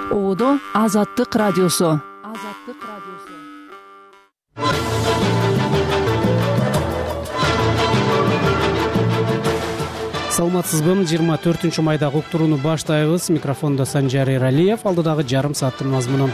Оодо Азаттык радиосу. Саламатсызбы? 24 майда уктурууну баштайбыз. Микрофондо Санжар Эралиев. Алдыдагы жарым сааттын мазмуну.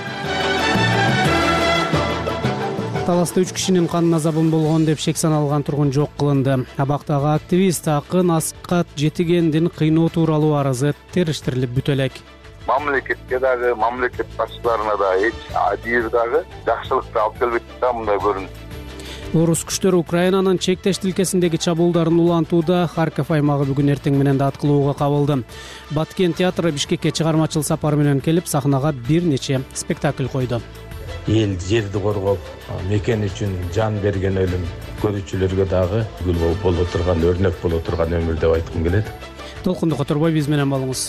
Таласта 3 кишинин канын азабын болгон деп шек саналган тургун жок кылынды. Абактагы активист Акын Аскат Жетигендин кыйноо тууралуу арызы териштирилип бүтө элек. Мамлекетке дагы, мамлекет башчыларына да эч адир дагы жакшылыкты алып келбейт да мындай көрүнүш. Орус күчтөрү Украинанын чектеш тилкесиндеги чабуулдарын улантууда. Харьков аймагы бүгүн эртең менен да аткылууга кабылды. Баткен театры Бишкекке чыгармачыл сапар менен келип, сахнага бир нече спектакль койду. Эл жерди коргоп, мекен үчүн жан берген өлүм көрүүчүлөргө дагы үлгү боло турган, өрнөк боло турган өмүр деп айткым келет. Толкунду которбой биз менен болуңуз.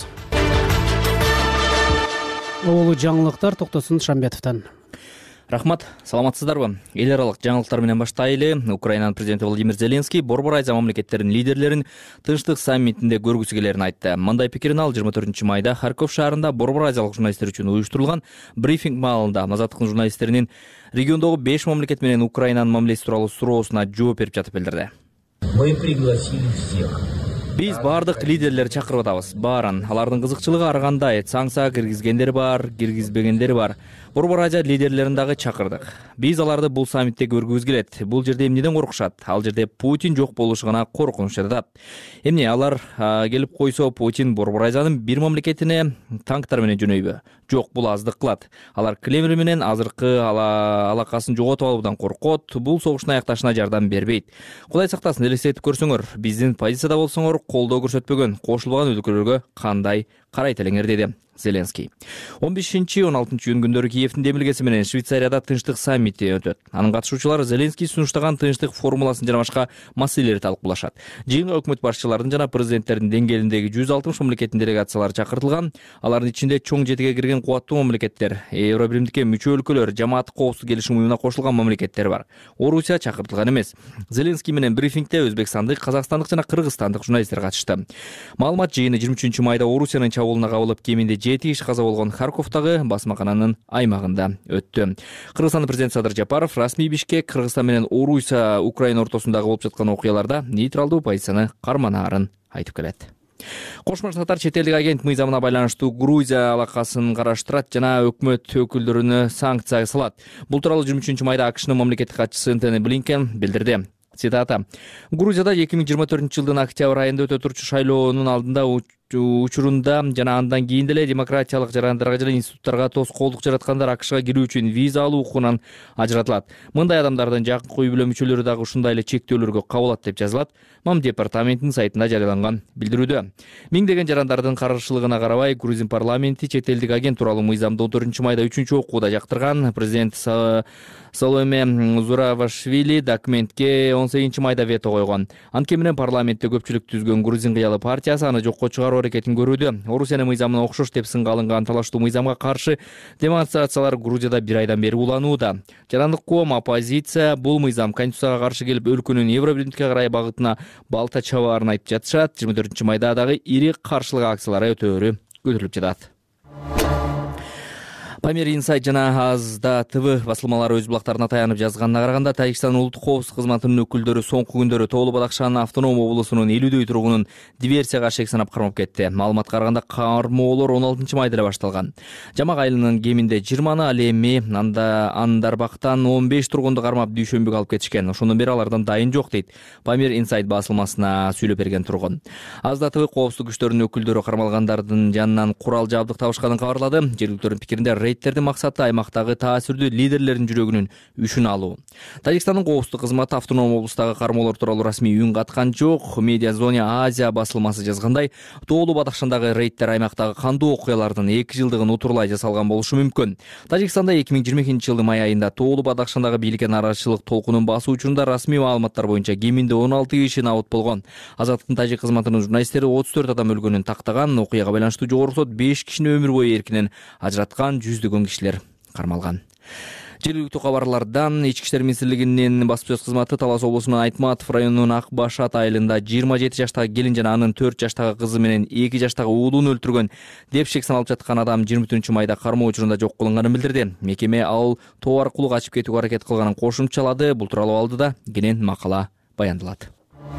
Оолу жаңылыктар Токтосун Шамбетовдон. Рахмат, саламатсыздарбы? Эл аралык жаңылыктар менен баштайлы. Украинанын президенти Владимир Зеленский Борбор Азия мамлекеттеринин лидерлерин Тынчтык саммитинде көргүсү келерин айтты. Мындай пикирин ал 24 майда Харьков шаарында Борбор Азиялык журналисттер үчүн уюштурулган брифинг маалында Азаттыктын журналисттеринин региондогу 5 мамлекет менен Украинанын мамилеси тууралуу суроосуна жооп берип жатып билдирди. Мы пригласили всех. Биз баардык лидерлерди чакырып атабыз. Баарын. Алардын кызыкчылыгы ар кандай. Санкция киргизгендер бар, киргизбегендер бар. Борбор Азия лидерлерин дагы чакырдык. Биз аларды бул саммитте көргүбүз келет. Бул жерде эмнеден коркушат? Ал жерде Путин жок болушу гана коркунуч жатат. Эмне алар келип койсо, Путин Борбор Азиянын бир мамлекетине танктар менен жөнөйбү? Жок, бул аздык кылат. Алар Кремль менен азыркы алакасын жоготуп алуудан коркот. Бул согуштун аякташына жардам бербейт. Кудай сактасын, элестетип көрсөңөр, биздин позицияда болсоңор колдоо көрсөтпөгөн, кошулбаган өлкөлөргө кандай карайт элеңер, деди Зеленский. 15-16 июнь күндөрү Киевдин демилгеси менен Швейцарияда тынчтык саммити өтөт. Анын катышуучулары Зеленский сунуштаган тынчтык формуласын жана башка маселелерди талкуулашат. Жыйынга өкмөт башчыларынын жана президенттердин деңгээлиндеги 160 мамлекеттин делегациялары чакыртылган. Алардын ичинде чоң жетиге кирген кубаттуу мамлекеттер, Евробиримдикке мүчө өлкөлөр, жамааттык коопсуздук келишим уюмуна кошулган мамлекеттер бар. Орусия чакыртылган эмес. Зеленский менен брифингде өзбекстандык, казакстандык жана кыргызстандык журналисттер катышты. Маалымат жыйыны 23 майда Орусиянын чабуулуна кабылып, кеминде 7 киши каза болгон Харьковдагы басмакананын аймагында өттү. Кыргызстандын президенти Садыр Жапаров расмий Бишкек Кыргызстан менен Орусия Украина ортосундагы болуп жаткан окуяларда нейтралдуу позицияны карманаарын айтып келет. Кошмо Штаттар чет элдик агент мыйзамына байланыштуу Грузия алакасын караштырат жана өкмөт өкүлдөрүнө санкция салат. Бул тууралуу 23 майда АКШнын мамлекеттик катчысы Энтони Блинкен билдирди. Цитата: Грузияда 2024 жылдын октябрь айында өтө турчу шайлоонун алдында учурунда жана андан кийин деле демократиялык жарандарга жана институттарга тоскоолдук жараткандар АКШга кирүү үчүн виза алуу укугунан ажыратылат. Мындай адамдардын жакынкы үй бүлө мүчөлөрү дагы ушундай эле чектөөлөргө кабылат деп жазылат МАМ департаментинин сайтында жарыяланган билдирүүдө. Миңдеген жарандардын каршылыгына карабай, Грузин парламенти чет элдик агент тууралуу мыйзамды 14 майда 3-чү окууда жактырган. Президент Саломе Зуравашвили документке 18 майда вето койгон. Анткени менен парламентте көпчүлүк түзгөн Грузин кыялы партиясы аны жокко чыгаруу аракетин көрүүдө. Орусиянын мыйзамына окшош деп сынга алынган талаштуу мыйзамга каршы демонстрациялар Грузияда бир айдан бери уланууда. Жарандык коом, оппозиция бул мыйзам конституцияга каршы келип, өлкөнүн Евробиримдикке карай багытына балта чабаарын айтып жатышат. 24 майда дагы ири каршылык акциялары өтөөрү көтөрүлүп жатат. Памир Инсайт жана Азда ТВ басылмалары өз булактарына таянып жазганына караганда, Тажикстандын улуттук коопсуздук кызматынын өкүлдөрү соңку күндөрү Тоолу Бадакшанын автоном облусунун 50дөй тургунун диверсияга шек санап кармап кетти. Маалыматка караганда, кармоолор 16 майда эле башталган. Жамак айылынын кеминде 20-ны, ал эми Андарбактан 15 тургунду кармап дүйшөмбүгө алып кетишкен. Ошондон бери алардан дайын жок, дейт Памир Инсайт басылмасына сүйлөп берген тургун. Азда ТВ коопсуздук күчтөрүнүн өкүлдөрү кармалгандардын жанынан курал жабдык табышканын кабарлады. Жергиликтүүнүн пикиринде рейдтердин максаты аймактагы таасирдүү лидерлердин жүрөгүнүн үшүн алуу. Тажикстандын коопсуздук кызматы автоном облустагы кармоолор тууралуу расмий үн каткан жок. Медиа Зоне Азия басылмасы жазгандай, Тоолу Бадакшандагы рейдтер аймактагы кандуу окуялардын 2 жылдыгын утурлай жасалган болушу мүмкүн. Тажикстанда 2022 жылдын май айында Тоолу Бадакшандагы бийликке нараачылык толкунун басуу учурунда расмий маалыматтар боюнча кеминде 16 киши набыт болгон. Азаттыктын тажик кызматынын журналисттери 34 адам өлгөнүн тактаган. Окуяга байланыштуу жогорку сот 5 кишини өмүр бою эркинен ажыраткан, жүздөгөн кишилер кармалган. Жергиликтүү кабарлардан Ички иштер министрлигинин баспасөз кызматы Талас облусунун Айтматов районунун Ак Башат айылында 27 жаштагы келин жана анын 4 жаштагы кызы менен 2 жаштагы уулун өлтүргөн деп шек саналып жаткан адам 24 майда кармоо учурунда жок кылынганын билдирди. Мекеме ал тоо аркылуу качып кетүүгө аракет кылганын кошумчалады. Бул тууралуу алдыда кенен макала баяндалат.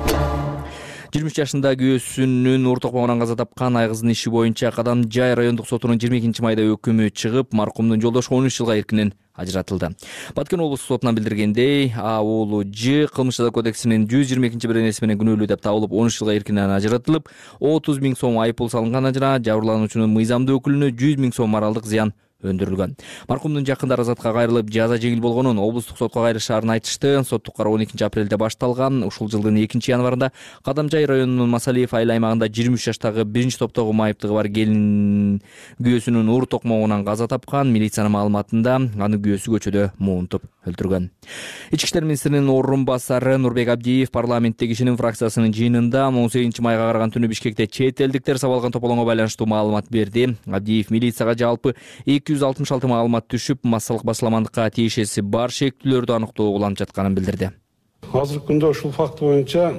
23 жашында күйөөсүнүн уур токмогунан каза тапкан айгыздын иши боюнча Кадамжай райондук сотунун 22 майда өкүмү чыгып, маркумдун жолдошу 13 жылга эркинен ажыратылды. Баткен облустук сотунан билдиргендей, А уулу Ж кылмыш жаза кодексинин 122-беренеси менен күнөөлүү деп табылып, 13 жылга эркинен ажыратылып, 30 000 сом айыппул салынган жана жабырлануучунун мыйзамдуу өкүлүнө 100 000 сом моралдык зыян өндүрүлгөн. Маркумдун жакындары азатка кайрылып, жаза жеңил болгонун облустук сотко кайрышаарын айтышты. Соттук кароо 12 апрелде башталган. Ушул жылдын 2 январында Кадамжай районунун Масалиев айыл аймагында 23 жаштагы биринчи топтогу майыптыгы бар келин күйөөсүнүн уур токмогунан каза тапкан. Милициянын маалыматында аны күйөөсү көчөдө муунтуп өлтүргөн. Ички иштер министринин орун басары Нурбек Абдиев парламенттеги ишинин фракциясынын жыйынында 18 майга караган түнү Бишкекте чет элдиктер сабалган тополоңго байланыштуу маалымат берди. Абдиев милицияга жалпы 266 маалымат түшүп, массалык басыламандыкка тиешеси бар шектүүлөрдү аныктоо уланып жатканын билдирди. Азыркы күндө ушул факт боюнча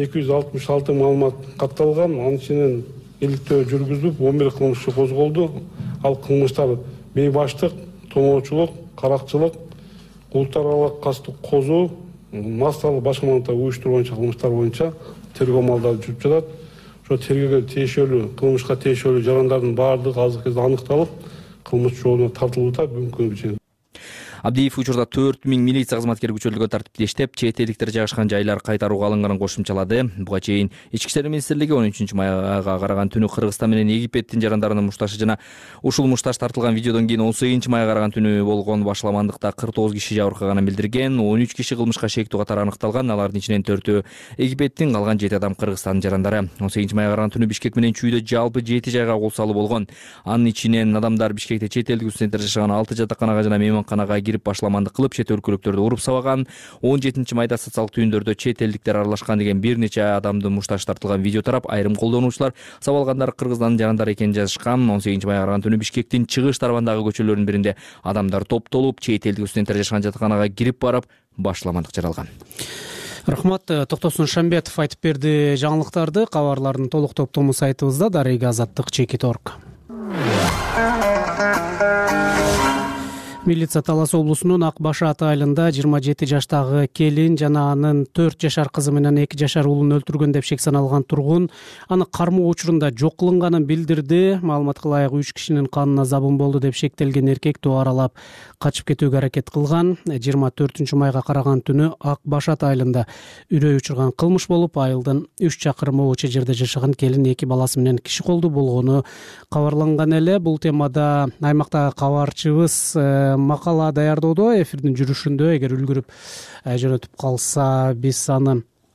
266 маалымат катталган. Анын ичинен иликтөө жүргүзүлүп, 11 кылмыш козголду. Ал кылмыштар бейбаштык, томоочулук, каракчылык, улуттар аралык кастык козуу, массалык башкармалыкта уюштурган кылмыштар боюнча тергөө амалдары жүрүп жатат. Ошо тергөөгө тиешелүү, кылмышка тиешелүү жарандардын баардыгы азыркы кезде аныкталып, кылмыш жообуна тартылып атат бүгүнкү. Абдиев учурда 4000 милиция кызматкери күчөлтүлгөн тартипте иштеп, чет элдиктер жайгашкан жайлар кайтарууга алынганын кошумчалады. Буга чейин Ички иштер министрлиги 13 майга караган түнү Кыргызстан менен Египеттин жарандарынын мушташы жана ушул мушташ тартылган видеодон кийин 18 майга караган түнү болгон башаламандыкта 49 киши жабыркаганын билдирген. 13 киши кылмышка шектүү катары аныкталган. Алардын ичинен 4-өө Египеттин, калган 7 адам Кыргызстандын жарандары. 18 майга караган түнү Бишкек менен Чүйдө жалпы 7 жайга кол салуу болгон. Анын ичинен адамдар Бишкекте чет элдик студенттер жашаган 6 жатаканага жана мейманканага кирип башаламандык кылып, чет өлкөлүктөрдү уруп сабаган. 17 майда социалдык түйүндөрдө чет элдиктер аралашкан деген бир нече адамдын мушташы тартылган видео тарап, айрым колдонуучулар сабалгандар Кыргызстандын жарандары экенин жазышкан. 18 майга караган түнү Бишкектин чыгыш тарабындагы көчөлөрдүн биринде адамдар топтолуп, чет элдик студенттер жашаган жатаканага кирип барып, башаламандык жаралган. Рахмат, Токтосун Шамбетов айтып берди жаңылыктарды. Кабарлардын толук топтому сайтыбызда darigazаттык.org. Милиция Талас облусунун Ак Башат айылында 27 жаштагы келин жана анын 4 жашар кызы менен 2 жашар уулун өлтүргөн деп шек саналган тургун аны кармоо учурунда жок кылынганын билдирди. Маалыматка ылайык 3 кишинин канына забын болду деп шектелген эркек тоо аралап качып кетүүгө аракет кылган. 24 майга караган түнү Ак Башат айылында үрөй учурган кылмыш болуп, айылдын 3 чакырым өчө жерде жашаган келин 2 баласы менен киши колду болгону кабарланган эле. Бул темада аймактагы кабарчыбыз макала даярдоодо, эфирдин жүрүшүндө эгер үлгүрүп жөнөтүп калса биз аны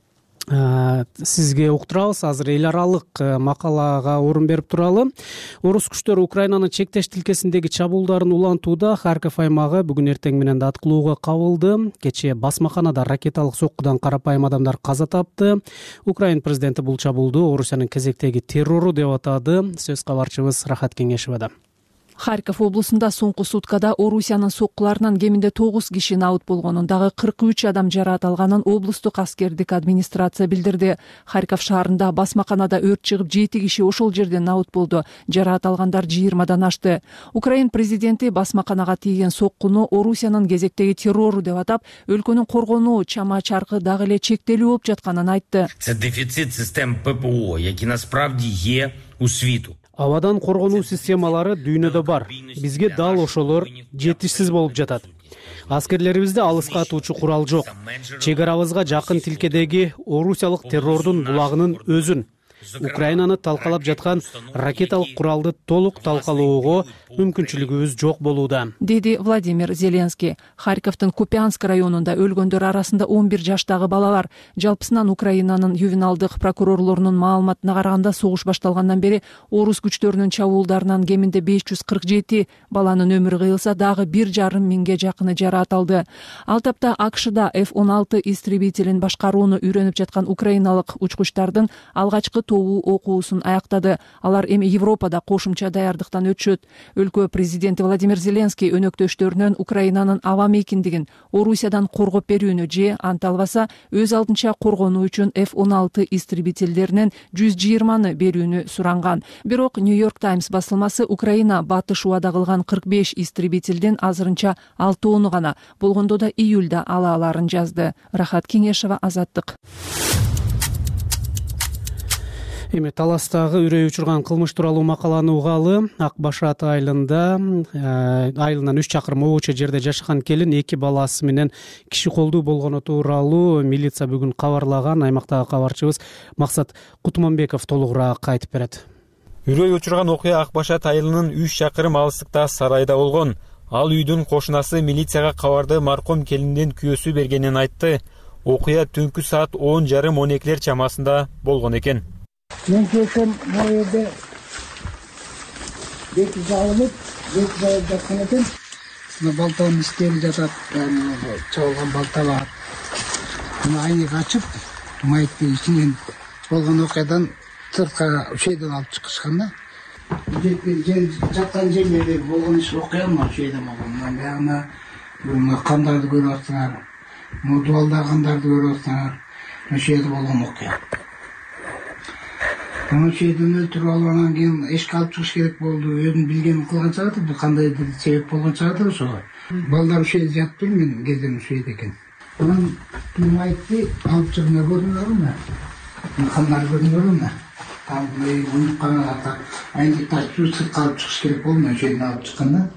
сизге уктурабыз. Азыр эл аралык макалага орун берип туралы. Орус күчтөрү Украинанын чектеш тилкесиндеги чабуулдарын улантууда. Харьков аймагы бүгүн эртең менен да аткылууга кабылды. Кечээ басмаканада ракеталык соккудан карапайым адамдар каза тапты. Украин президенти бул чабуулду Орусиянын кезектеги террору деп атады. Сөз кабарчыбыз Рахат Кеңешевада. Харьков облусунда соңку суткада Орусиянын соккуларынан кеминде 9 киши наут болгонун, дагы 43 адам жараат алганын облустук аскердик администрация билдирди. Харьков шаарында басмаканада өрт чыгып, 7 киши ошол жерде наут болду. Жараат алгандар 20-дан ашты. Украин президенти басмаканага тийген соккуну Орусиянын кезектеги террору деп атап, өлкөнүн коргонуу чама чаркы дагы эле чектелүү болуп жатканын айтты. Це дефіцит систем ППО, які насправді є у світу. Абадан коргонуу системалары дүйнөдө бар. Бизге дал ошолор жетишсиз болуп жатат. Аскерлерибизде алыска атуучу курал жок. Чек арабызга жакын тилкедеги орусиялык террордун булагынын өзүн, Украинаны талкалап жаткан ракеталык куралды толук талкалоого мүмкүнчүлүгүбүз жок болууда, деди Владимир Зеленский. Харьковдун Купянск районунда өлгөндөр арасында 11 жаштагы бала бар. Жалпысынан Украинанын ювеналдык прокурорлорунун маалыматына караганда, согуш башталгандан бери орус күчтөрүнүн чабуулдарынан кеминде 547 баланын өмүрү кыйылса, дагы 1,5 миңге жакыны жараат алды. Ал тапта AQShда F-16 истребителин башкарууну үйрөнүп жаткан украиналык учкучтардын алгачкы тобу окуусун аяктады. Алар эми Европада кошумча даярдыктан өтүшөт. Өлкө президенти Владимир Зеленский өнөктөштөрүнөн Украинанын аба мейкиндигин Орусиядан коргоп берүүнү же анта албаса өз алдынча коргонуу үчүн F-16 истребительдеринен 120 берүүнү суранган. Бирок Нью-Йорк Таймс басылмасы Украина батыш убада кылган 45 истребительден азырынча 6 гана, болгондо да июлда ала аларын жазды. Рахат Кеңешева, Азаттык. Эми Таластагы үрөй учурган кылмыш тууралуу макаланы угалы. Ак Башат айылынан 3 чакырым обочо жерде жашаган келин 2 баласы менен киши колдуу болгону тууралуу милиция бүгүн кабарлаган. Аймактагы кабарчыбыз Максат Кутманбеков толугураак айтып берет. Үрөй учурган окуя Ак Башат айылынын 3 чакырым алыстыкта сарайда болгон. Ал үйдүн кошунасы милицияга кабарды маркум келиндин күйөөсү бергенин айтты. Окуя түнкү саат 10:30-12 чамасында болгон экен. Мен келсем, бұл жерде беті жауылып жатқан екен. Балтаның істері жатады, чауылған балта бар. Айнек ашып, майыттың ішінен болған оқиғадан сыртқа үшейден алып шыққышқанда. Жатқан жерлерде болған іш оқиға ма үшейден болған. Бәріна қандарды көріп отсыңар, дуалдағандарды көріп отсыңар, үшейді болған оқиға. Оны şeyden öldürüp alгандан кийин эшикке алып чыгыш керек болду. Өзүн билгенин кылган чыгат, кандай себеп болгон чыгат ошого. Балдар ушул жатты, мен кезден ушул экен. Анан ким айтты, алып чыгына көрүнөрмү? Кандай көрүнөрмү? Там унуккан ата, айнекта сыртка алып чыгыш керек болду, ошол алып чыкканда.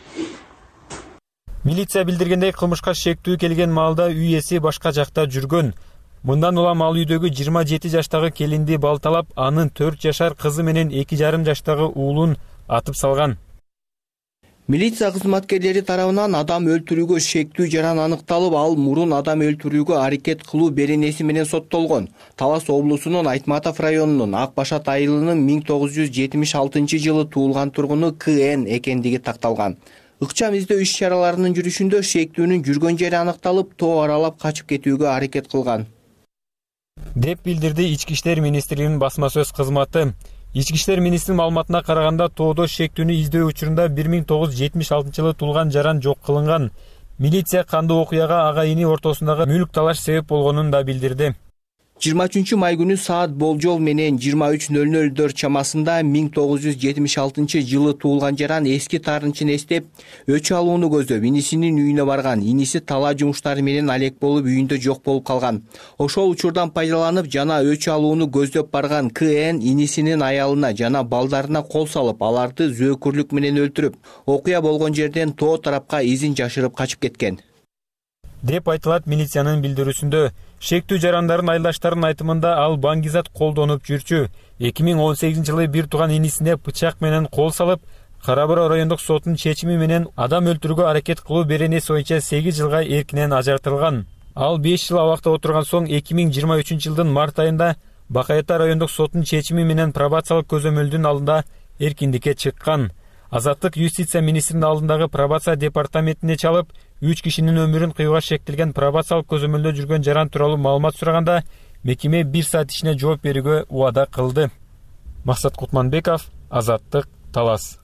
Милиция билдиргендей кылмышка шектүү келген маалда үй ээси башка жакта жүргөн. Мындан улам ал үйдөгү 27 жаштагы келинди балталап, анын 4 жашар кызы менен 2,5 жаштагы уулун атып салган. Милиция кызматкерлери тарабынан адам өлтүрүүгө шектүү жаран аныкталып, ал мурун адам өлтүрүүгө аракет кылуу беренеси менен соттолгон. Талас облусунун Айтматов районунун Ак Башат айылынын 1976 жылы туулган тургуну КН экендиги такталган. Ыкчам издөө иш чараларынын жүрүшүндө шектүүнүн жүргөн жери аныкталып, тоо аралап качып кетүүгө аракет кылган деп билдирди Ички иштер министрлигинин басма сөз кызматы. Ички иштер министринин маалыматына караганда, тоодо шектүүнү издөө учурунда 1976 жылы туулган жаран жок кылынган. Милиция кандуу окуяга агайыны ортосундагы мүлк талаш себеп болгонун да билдирди. 23 май күнү саат болжол менен 23:00 чамасында 1976 жылы туулган жаран эски таарынчын эстеп, өчү алууну көздөп, инисинин үйүнө барган. Иниси талаа жумуштары менен алек болуп, үйүндө жок болуп калган. Ошол учурдан пайдаланып, жана өчү алууну көздөп барган КН инисинин аялына жана балдарына кол салып, аларды зөөкүрлүк менен өлтүрүп, окуя болгон жерден тоо тарапка изин жашырып качып кеткен деп айтылат милициянын билдирүүсүндө. Шектүү жарандардын айылдаштарынын айтымында, ал баңгизат колдонуп жүрчү. 2018 жылы бир тууган инисине бычак менен кол салып, Кара Бура райондук сотунун чечими менен адам өлтүрүүгө аракет кылуу беренеси боюнча 8 жылга эркинен ажыртылган. Ал 5 жыл абакта отурган соң 2023 жылдын март айында Бакай Ата райондук сотунун чечими менен пробациялык көзөмөлдүн алдында эркиндикке чыккан. Азаттык юстиция министринин алдындагы пробация департаментине чалып, 3 кишинин өмүрүн кыюуга шектелген пробациялык көзөмөлдө жүргөн жаран тууралуу маалымат сураганда, мекеме 1 саат ичинде жооп берүүгө убада кылды. Максат Кутманбеков, Азаттык, Талас.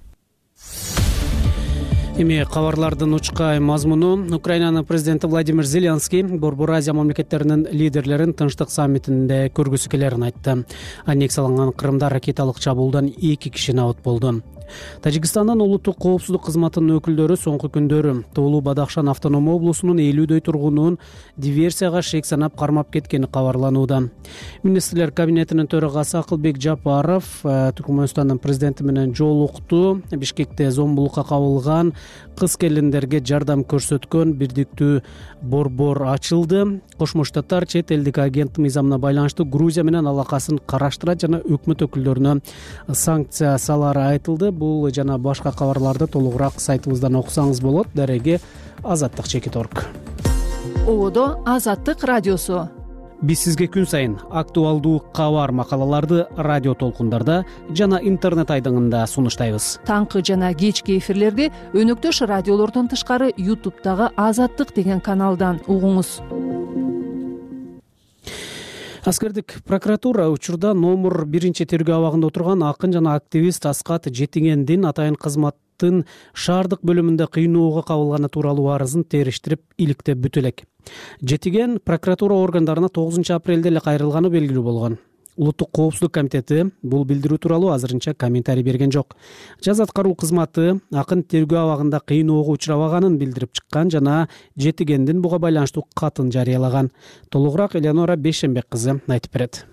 Эми кабарлардын учкай мазмуну. Украинанын президенти Владимир Зеленский Борбор Азия мамлекеттеринин лидерлерин Тынчтык саммитинде көргүсү келерин айтты. Аннексияланган Крымда ракеталык чабуулдан 2 киши абат болду. Тажикстандын улуттук коопсуздук кызматынын өкүлдөрү соңку күндөрү Тоолуу Бадахшан автономдуу облусунун 50дөй тургунун диверсияга шек санап кармап кеткени кабарланууда. Министрлер кабинетинин төрагасы Акылбек Жапаров Түркмөнстандын президенти менен жолукту. Бишкекте зомбулукка кабылган кыз келиндерге жардам көрсөткөн бирдиктүү борбор ачылды. Кошмо Штаттар чет элдик агенттик мыйзамына байланыштуу Грузия менен алакасын караштырат жана өкмөт өкүлдөрүнө санкция салары айтылды. Бул жана башка кабарларды толугураак сайтыбыздан окусаңыз болот. Дареги Азаттык Чекиторг. Одо Азаттык радиосу. Биз сизге күн сайын актуалдуу кабар макалаларды радио толкундарда жана интернет айдыңында сунуштайбыз. Таңкы жана кечки эфирлерди өнөктөш радиолордон тышкары YouTube'дагы Азаттык деген каналдан угуңуз. Аскердик прокуратура учурда номер 1 тергөө абагында отурган акын жана активист Аскат Жетигендин атайын кызматтын шаардык бөлүмүндө кыйноого кабылганы тууралуу арызын териштирип иликтеп бүтө элек. Жетиген прокуратура органдарына 9 апрелде эле кайрылганы белгилүү болгон. Улуттук коопсуздук комитети бул билдирүү тууралуу азырынча комментарий берген жок. Жаз аткаруу кызматы акын тергөө абагында кыйноого учурабаганын билдирип чыккан жана Жетигендин буга байланыштуу катын жарыялаган. Толугураак Элеонора Бейшенбек кызы айтып берет.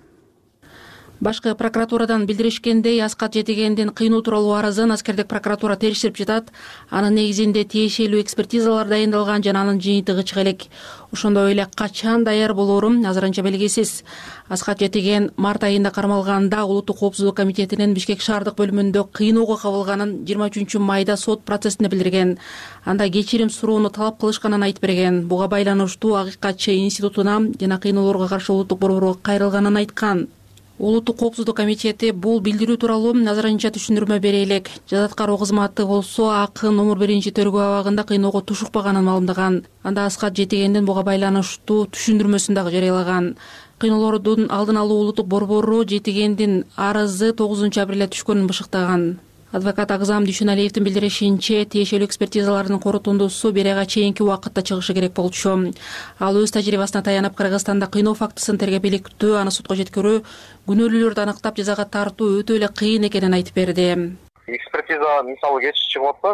Башкы прокуратурадан билдиришкендей, Аскат Жетигендин кыйноо тууралуу арызын Аскердик прокуратура териштирип жатат. Анын негизинде тиешелүү экспертизалар дайындалган жана анын жыйынтыгы чыга элек. Ошондой эле качан даяр болоору азырынча белгисиз. Аскат Жетиген март айында кармалганда Улуттук коопсуздук комитетинин Бишкек шаардык бөлүмүндө кыйноого кабылганын 23 майда сот процессинде билдирген. Анда кечирим суроону талап кылышканын айтып берген. Буга байланыштуу Акыйкатчы институтуна жана кыйноолорго каршы улуттук борборго кайрылганын айткан. Улуттук коопсуздук комитети бул билдирүү тууралуу азырынча түшүндүрмө бере элек. Жаз аткаруу кызматы болсо акын номер 1 тергөө абагында кыйноого тушукпаганын маалымдаган. Анда Аскат Жетигендин буга байланыштуу түшүндүрмөсүн дагы жарыялаган. Кыйноолордун алдын алуу улуттук борбору Жетигендин арызы 9 апрелде түшкөнүн бышыктаган. Адвокат Агзам Дүйшөналиевдин билдиришинче, тиешелүү экспертизалардын корутундусу бир айга чейинки убакытта чыгышы керек болчу. Ал өз тажрыйбасына таянып Кыргызстанда кыйноо фактысын тергеп иликтөө, аны сотко жеткирүү, күнөөлүүлөрдү аныктап жазага тартуу өтө эле кыйын экенин айтып берди. Экспертиза мисалы кеч чыгып атса,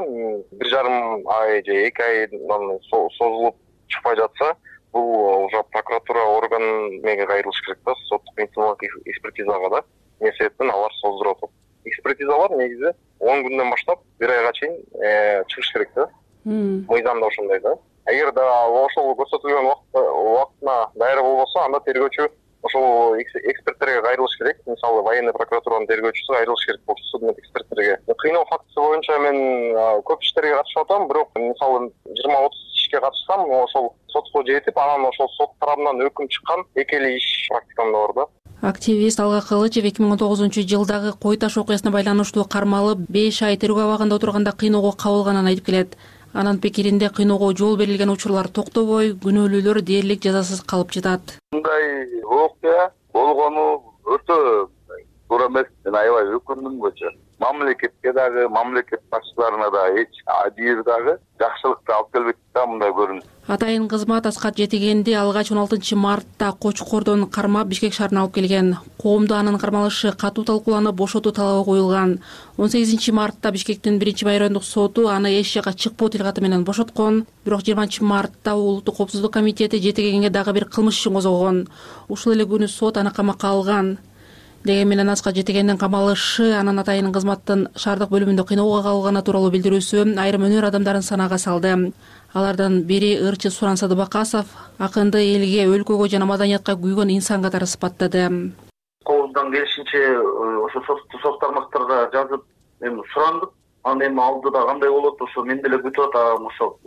1,5 ай же 2 айдан созулуп чыкпай жатса, бул уже прокуратура орган мега кайрылыш керек да, соттук медициналык экспертизага да. Эмне себептен алар создуруп атат. Экспертизалар негизи 10 күндөн баштап 1 айга чейин чыгыш керек да. Мыйзамда ошондой да. Эгер да ошол көрсөтүлгөн убактына даяр болбосо, анда тергөөчү ошол эксперттерге кайрылыш керек. Мисалы военный прокуратуранын тергөөчүсү кайрылыш керек болчу судмед эксперттерге. Кыйноо фактысы боюнча мен көп иштерге катышып атам, бирок мисалы 20-30 ишке катышсам, ошол сотко жетип, анан ошол сот тарабынан өкүм чыккан эки эле иш практикамда бар да. Активист Алга Кылычев 2019 жылдагы Кой Таш окуясына байланыштуу кармалып 5 ай тергөө абагында отурганда кыйноого кабылганын айтып келет. Анын пикиринде кыйноого жол берилген учурлар токтобой, күнөөлүүлөр дээрлик жазасыз калып жатат. Мындай окуя болгону өтө туура эмес. Мен аябай өкүндүм көчө. Мамлекетке дагы, мамлекет башчыларына да адир дагы жакшылыкты алып келбейт да мындай көрүнүш. Атайын кызмат Аскат Жетигенди алгач 16 мартта Кочкордон кармап Бишкек шаарына алып келген. Коомдо анын кармалышы катуу талкууланып, бошотуу талабы коюлган. 18 мартта Бишкектин 1-майрандык соту аны эч жакка чыкпоо тилкаты менен бошоткон. Бирок 20 мартта Улуттук коопсуздук комитети Жетигенге дагы бир кылмыш ишин козгогон. Ушул эле күнү сот аны камакка алган. Деген менен Аскат Жетигендин камалышы анын атайын кызматтын шаардык бөлүмүндө кыйноого кабылганы тууралуу билдирүүсү айрым өнөр адамдарын санаага салды. Алардан бири ырчы Суран Садыбакасов акынды элге, өлкөгө жана маданиятка күйгөн инсан катары сыпаттады. Колундан келишинче ошо сот тармактарга жазып сурандык. Аны эми алдыда кандай болот, ошо мен деле күтүп атам, ошо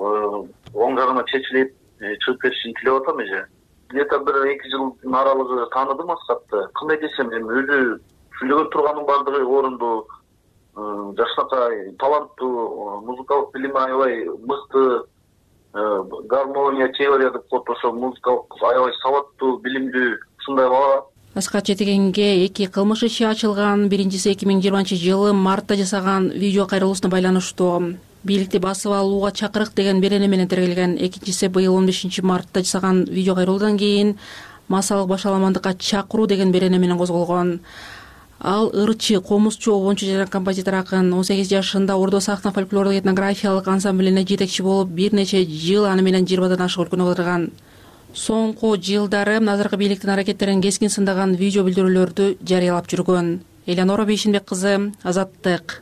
оң жагына чечилип чыгып кетишин тилеп атам эже. Где-то бир 2 жылдын аралыгы тааныдым Аскатты. Кандай десем, эми өзү сүйлөгөн турганын бардыгы орунду, жакшынакай таланттуу, музыкалык билими аябай мыкты, гармония теория деп коет, ошо музыкалык аябай сабаттуу, билимдүү ушундай бала. Аскат Жетигенге 2 кылмыш иши ачылган. Биринчиси 2020 жылы мартта жасаган видео кайрылуусуна байланыштуу. Бийликти басып алууга чакырык деген берене менен тергелген. Экинчиси быйыл 15 мартта жасаган видео кайрылуудан кийин массалык башаламандыкка чакыруу деген берене менен козголгон. Ал ырчы, комузчу, обончу жана композитор акын 18 жашында Ордо сахна фольклордук этнографиялык ансамблине жетекчи болуп, бир нече жыл аны менен 20дан ашык өлкөнү кыдырган. Соңку жылдары азыркы бийликтин аракеттерин кескин сындаган видео билдирүүлөрдү жарыялап жүргөн. Элеонора Бейшенбек кызы, Азаттык.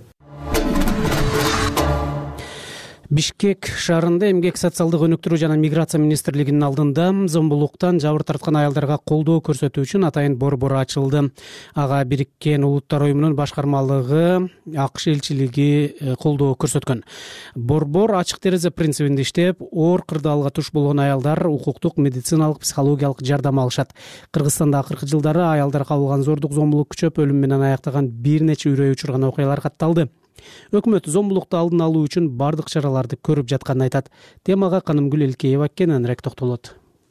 Бишкек шаарында эмгек социалдык өнүктүрүү жана миграция министрлигинин алдында зомбулуктан жабыр тарткан аялдарга колдоо көрсөтүү үчүн атайын борбор ачылды. Ага Бириккен Улуттар уюмунун башкармалыгы АКШ элчилиги колдоо көрсөткөн. Борбор ачык терезе принцибинде иштеп, оор кырдаалга туш болгон аялдар укуктук, медициналык, психологиялык жардам алышат. Кыргызстанда акыркы жылдары аялдарга кабылган зордук, зомбулук күчөп, өлүм менен аяктаган бир нече үрөй учурган окуялар катталды. Өкмөт зомбулукту алдын алуу үчүн бардык чараларды көрүп жатканын айтат. Темага Канымгүл Элкеева кененирээк токтолот.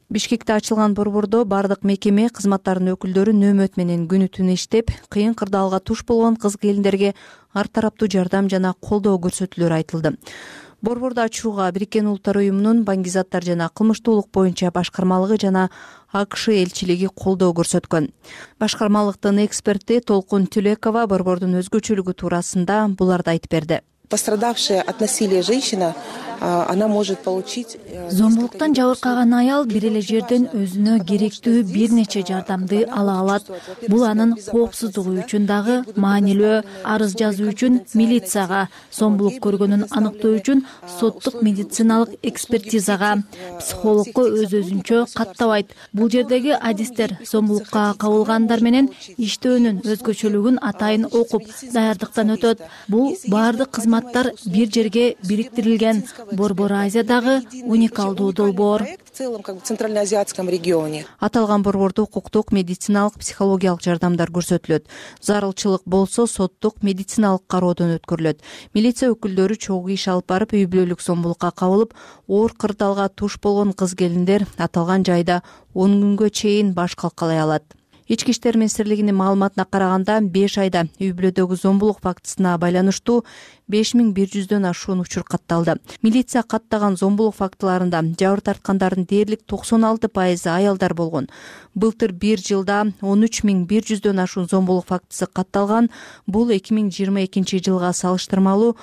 Бишкекте ачылган борбордо бардык мекеме кызматтарынын өкүлдөрү нөөмөт менен күнү түнү иштеп, кыйын кырдаалга туш болгон кыз-келиндерге ар тараптуу жардам жана колдоо көрсөтүлөрү айтылды. Борборду ачууга Бириккен Улуттар уюмунун баңгизаттар жана кылмыштуулук боюнча башкармалыгы жана АКШ элчилиги колдоо көрсөткөн. Башкармалыктын эксперти Толкун Түлекова борбордун өзгөчөлүгү туурасында буларды айтып берди. Пострадавшая от насилия женщина, она может получить... Зомбулуктан жабыркаган аял бир эле жерден өзүнө керектүү бир нече жардамды ала алат. Бул анын коопсуздугу үчүн дагы маанилүү. Арыз жазуу үчүн милицияга, зомбулук көргөнүн аныктоо үчүн соттук медициналык экспертизага, психологко өз-өзүнчө каттабайт. Бул жердеги адистер зомбулукка кабылгандар менен иштөөнүн өзгөчөлүгүн атайын окуп, даярдыктан өтөт. Бул баардык кызматтар бир жерге бириктирилген. Борбор Азиядагы уникалдуу долбоор. В целом, в Центральноазиатском регионе. Аталган борбордо укуктук, медициналык, психологиялык жардамдар көрсөтүлөт. Зарылчылык болсо соттук, медициналык кароодон өткөрүлөт. Милиция өкүлдөрү чогуу иш алып барып, үй бүлөлүк зомбулукка кабылып, оор кырдаалга туш болгон кыз-келиндер аталган жайда 10 күнгө чейин баш калкалай алат. Ички иштер министрлигинин маалыматына караганда 5 айда үй бүлөдөгү зомбулук фактысына байланыштуу 5100дөн ашуун учур катталды. Милиция каттаган зомбулук фактыларында жабыр тарткандардын дээрлик 96% аялдар болгон. Былтыр бир жылда 13100дөн ашуун зомбулук фактысы катталган. Бул 2022 жылга салыштырмалуу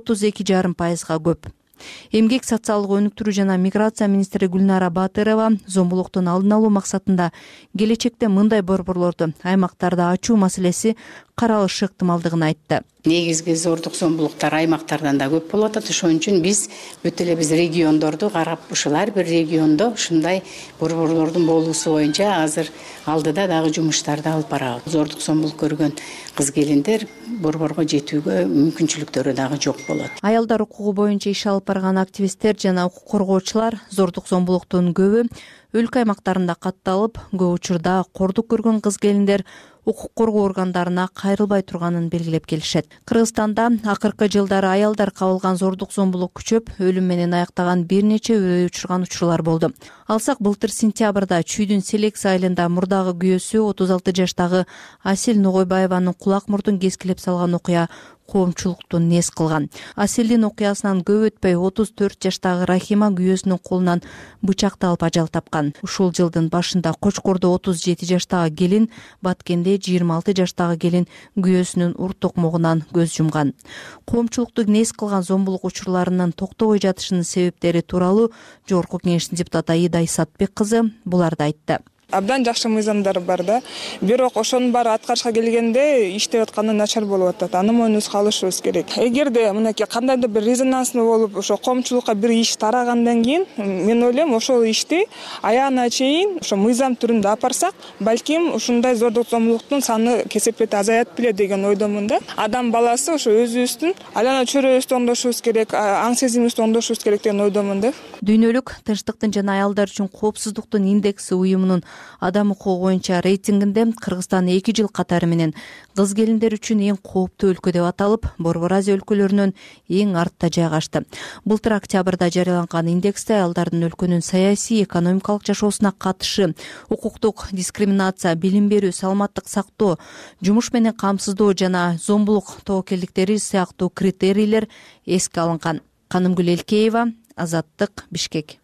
32,5%га көп. Эмгек, социалдык өнүктүрүү жана миграция министри Гүлнара Батырова зомбулуктун алдын алуу максатында келечекте мындай борборлорду аймактарда ачуу маселеси каралышы ыктымалдыгын айтты. Негизги зордук зомбулуктар аймактардан да көп болуп атат. Ошон үчүн биз бүт эле региондорду карап, ушул ар бир региондо ушундай борборлордун болуусу боюнча азыр алдыда дагы жумуштарды алып барабыз. Зордук зомбулук көргөн кыз-келиндер борборго жетүүгө мүмкүнчүлүктөрү дагы жок болот. Аялдар укугу боюнча иш алып барган активисттер жана укук коргоочулар зордук зомбулуктун көбү өлкө аймактарында катталып, көп учурда кордук көргөн кыз-келиндер укук коргоо органдарына кайрылбай турганын белгилеп келишет. Кыргызстанда акыркы жылдары аялдар кабылган зордук зомбулук күчөп, өлүм менен аяктаган бир нече үрөй учурган учурлар болду. Алсак, былтыр сентябрда Чүйдүн Селекс айылында мурдагы күйөөсү 36 жаштагы Асел Ногойбаеванын кулак мурдун кескилеп салган окуя коомчулукту нес кылган. Аселдин окуясынан көп өтпөй 34 жаштагы Рахима күйөөсүнүн колунан бычакты алып ажал тапкан. Ушул жылдын башында Кочкордо 37 жаштагы келин, Баткенде 26 жаштагы келин күйөөсүнүн ур токмогунан көз жумган. Коомчулукту нес кылган зомбулук учурларынын токтобой жатышынын себептери тууралуу Жогорку Кеңештин депутаты Аида Исатбек кызы буларды айтты. Абдан жакшы мыйзамдар бар да. Бирок ошонун баары аткарышка келгенде иштеп атканы начар болуп атат. Аны мойнубузга алышыбыз керек. Эгерде мынакей кандайдыр бир резонанстуу болуп, ошо коомчулукка бир иш тарагандан кийин, мен ойлойм, ошол ишти аягына чейин ошо мыйзам түрүндө алып барсак, балким ушундай зордук зомбулуктун саны кесепет азаят беле деген ойдомун да. Адам баласы ошо өзүбүздүн айлана чөйрөбүздү оңдошубуз керек, аң сезимибизди оңдошубуз керек деген ойдомун да. Дүйнөлүк тынчтыктын жана аялдар үчүн коопсуздуктун индекси уюмунун адам укугу боюнча рейтингинде Кыргызстан 2 жыл катары менен кыз-келиндер үчүн эң кооптуу өлкө деп аталып, Борбор Азия өлкөлөрүнөн эң артта жайгашты. Былтыр октябрда жарыяланган индексте аялдардын өлкөнүн саясий, экономикалык жашоосуна катышы, укуктук дискриминация, билим берүү, саламаттык сактоо, жумуш менен камсыздоо жана зомбулук тобокелдиктери сыяктуу критерийлер эске алынган. Канымгүл Элкеева, Азаттык, Бишкек.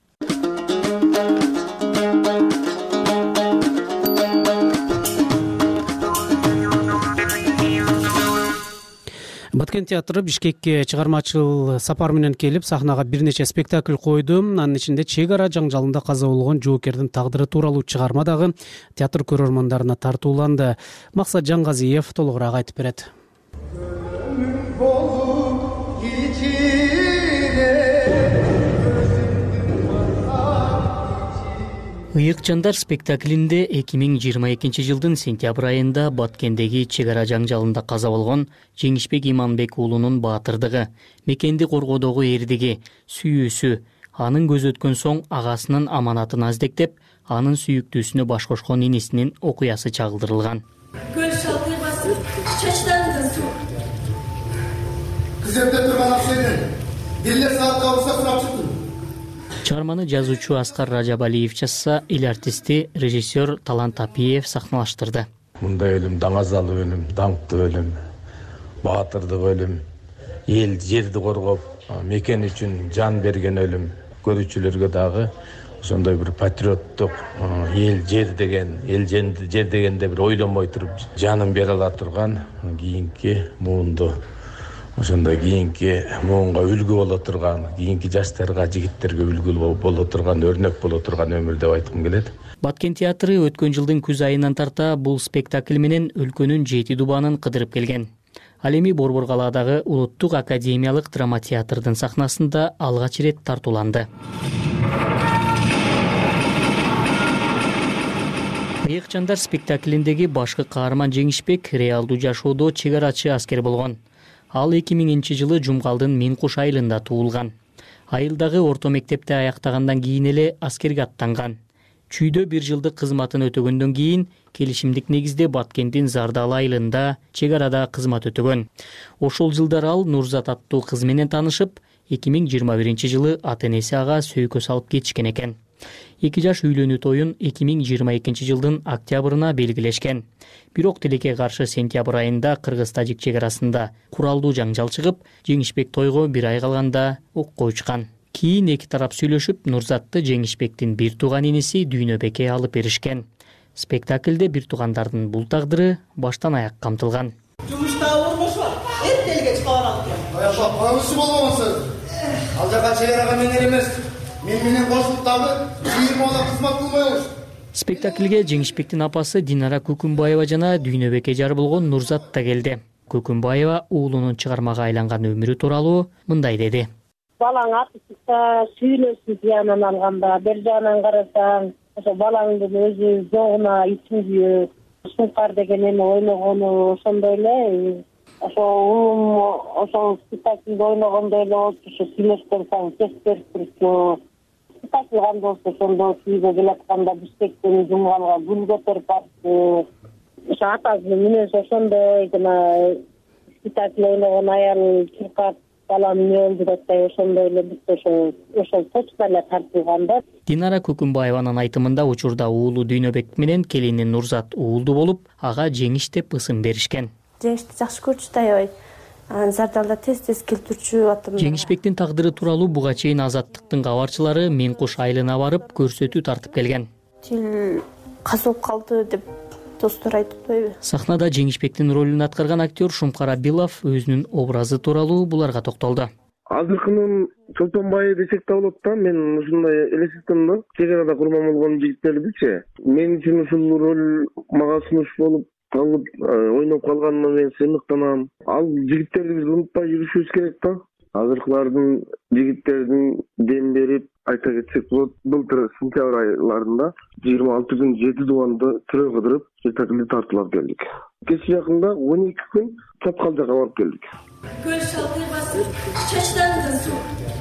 Баткен театры Бишкекке чыгармачыл сапар менен келип, сахнага бир нече спектакль койду. Анын ичинде чек ара жаңжалында каза болгон жоокердин тагдыры тууралуу чыгарма дагы театр көрөрмандарына тартууланды. Максат Жаңгазиев толугураак айтып берет. Ыйык жандар спектаклинде 2022 жылдын сентябрь айында Баткендеги чек ара жаңжалында каза болгон Жеңишбек Иманбек уулунун баатырдыгы, мекенди коргоодогу эрдиги, сүйүүсү, анын көз өткөн соң агасынын аманатын аздектеп, анын сүйүктүүсүнө баш кошкон инисинин окуясы чагылдырылган. Көл шалкый басып, чачтан суу. Кызепте турган акчаны бириле саатка урса сурап чыктым. Чыгарманы жазуучу Аскар Ражабалиев жазса, эл артисти режиссер Талант Апиев сахналаштырды. Мындай өлүм даңазалуу өлүм, даңктуу өлүм, баатырдык өлүм, эл жерди коргоп, мекен үчүн жан берген өлүм. Көрүүчүлөргө дагы ошондой бир патриоттук, эл жер дегенде бир ойлонбой туруп жанын бере ала турган кийинки муунду, ошондой кийинки муунга үлгү боло турган, кийинки жаштарга, жигиттерге үлгү боло турган, өрнөк боло турган өмүр деп айткым келет. Баткен театры өткөн жылдын күз айынан тарта бул спектакль менен өлкөнүн 7 дубанын кыдырып келген. Ал эми Борбор-Калаадагы Улуттук академиялык драма театрдын сахнасында алгач ирет тартууланды. Ыйык жандар спектаклиндеги башкы каарман Жеңишбек реалдуу жашоодо чегарачы аскер болгон. Ал 2000-жылы Жумгалдын Миңкуш айылында туулган. Айылдагы орто мектепти аяктагандан кийин эле аскерге аттанган. Чүйдө 1 жылдык кызматын өтөгөндөн кийин келишимдик негизде Баткендин Зардал айылында чегарада кызмат өтөгөн. Ошол жылдар ал Нурзат аттуу кыз менен таанышып, 2021-жылы ата-энеси ага сөйкө салып кетишкен экен. 2 жаш үйлөнүү тоюн 2022-жылдын октябрына белгилешкен. Бирок тилекке каршы сентябрь айында кыргыз-тажик чегарасында куралдуу жаңжал чыгып, Жеңишбек тойго 1 ай калганда окко учкан. Кийин эки тарап сүйлөшүп, Нурзатты Жеңишбектин бир тууган иниси Дүйнөбекке алып беришкен. Спектакльде бир туугандардын бул тагдыры баштан аяк камтылган. Жумушта орношуп, эртелге чыга барат экен. Аяша коңушу болбосун. Ал жака чегарага менен эмес, мен менен кошулуп дагы 20 бала кызмат кылбайбыз. Спектакльге Жеңишбектин апасы Динара Көкүнбаева жана Дүйнөбекке жар болгон Нурзат да келди. Көкүнбаева уулунун чыгармага айланган өмүрү тууралуу мындай деди. Балаң аты чыкса сүйлөсүн тиянан алганда, бир жагынан карасаң, ошо балаңдын өзү жогуна ичиң күйөт. Суңкар деген эми ойногону ошондой эле. Ошо улум ошол спектакльде ойногондой эле болчу, ошо сүйлөшкөн сайын кесип берип турчу. Спектакль кандай болсо ошондо тийип келатканда Бишкектен Жумгалга гүл көтөрүп барчу. Ошо атасынын мүнөзү ошондой жана спектакль ойногон аял чуркап балам эмне болду деп ошондой эле биз ошол точно эле тартылган да. Динара Көкүнбаеванын айтымында учурда уулу Дүйнөбек менен келини Нурзат уулду болуп, ага Жеңиш деп ысым беришкен. Жеңишти жакшы көрчү да аябай. Зардалда тез келип турчу атым. Жеңишбектин тагдыры тууралуу буга чейин Азаттыктын кабарчылары Миңкуш айылына барып көрсөтүү тартып келген. Тил казылып калды деп достор айтпайбы? Сахнада Жеңишбектин ролун аткарган актер Шумкар Абилов өзүнүн образы тууралуу буларга токтолду. Азыркынын Чолтонбайы десек да болот да, мен ушундай элестеттим да. Чегарада курман болгон жигиттердичи. Мен үчүн ушул роль мага сунуш болуп калып, ойноп калганыма мен сыймыктанам. Ал жигиттерди биз унутпай жүрүшүбүз керек да. Азыркылардын жигиттердин дем берип, айта кетсек болот, былтыр сентябрь айларында 26 күн 7 дубанды тирөө кыдырып, спектакльди тартуулап келдик. Кечээ жакында 12 күн Чаткал жака барып келдик. Көл шалкый басып, чачтандын суу.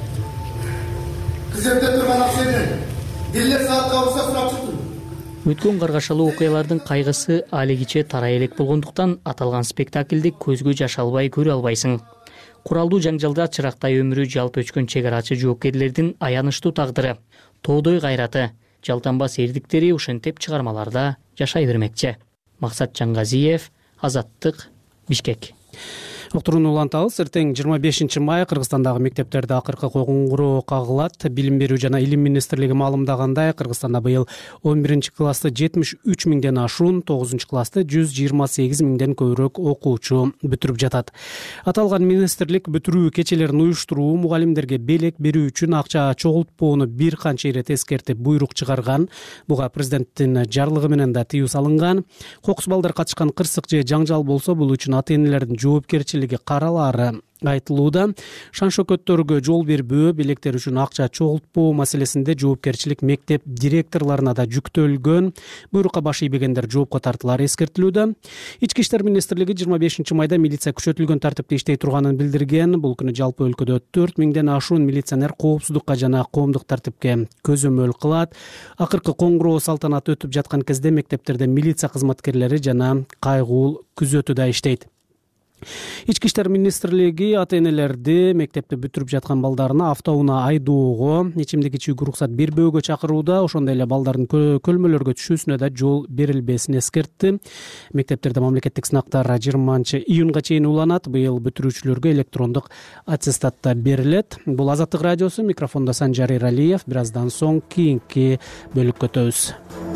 Кыземде турган акчаны биллер саатка урса сурап чыктым. Өткөн каргашалуу окуялардын кайгысы алигиче тарай элек болгондуктан аталган спектакльди көзгө жаш албай көрө албайсың. Куралдуу жаңжалда чырактай өмүрү жалп өчкөн чегарачы жоопкерлердин аянычтуу тагдыры, тоодой кайраты, жалтанбас эрдиктери ушинтип чыгармаларда жашай бермекчи. Максат Жангазиев, Азаттык, Бишкек. Уктурууну улантабыз. Эртең 25 май Кыргызстандагы мектептерде акыркы коңгуроо кагылат. Билим берүү жана илим министрлиги маалымдагандай, Кыргызстанда быйыл 11-классты 73 миңден ашуун, 9-классты 128 миңден көбүрөөк окуучу бүтүрүп жатат. Аталган министрлик бүтүрүү кечелерин уюштуруу, мугалимдерге белек берүү үчүн акча чогултпоону бир канча ирет эскертип буйрук чыгарган. Буга президенттин жарлыгы менен да тыюу салынган. Кокус балдар катышкан кырсык же жаңжал болсо, бул үчүн ата-энелердин жоопкерчилиги каралаары айтылууда. Шан-шөкөттөргө жол бербөө, белектер үчүн акча чогултпоо маселесинде жоопкерчилик мектеп директорлоруна да жүктөлгөн. Буйрукка баш ийбегендер жоопко тартылары эскертилүүдө. Ички иштер министрлиги 25 майда милиция күчөтүлгөн тартипте иштей турганын билдирген. Бул күнү жалпы өлкөдө 4 миңден ашуун милиционер коопсуздукка жана коомдук тартипке көзөмөл кылат. Акыркы коңгуроо салтанаты өтүп жаткан кезде мектептерде милиция кызматкерлери жана кайгуул күзөтүүдө иштейт. Ички иштер министрлиги ата энелерди мектепти бүтүрүп жаткан балдарына автоунаа айдоого ичимдик ичүүгө уруксат бербөөгө чакырууда, ошондой эле балдардын көлмөлөргө түшүүсүнө да жол берилбесин эскертти. Мектептерде мамлекеттик сынактар 20-июнга чейин уланат. Быйыл бүтүрүүчүлөргө электрондук аттестат да берилет. Бул Азаттык радиосу. Микрофондо Санжар Эралиев. Бир аздан соң кийинки бөлүккө өтөбүз.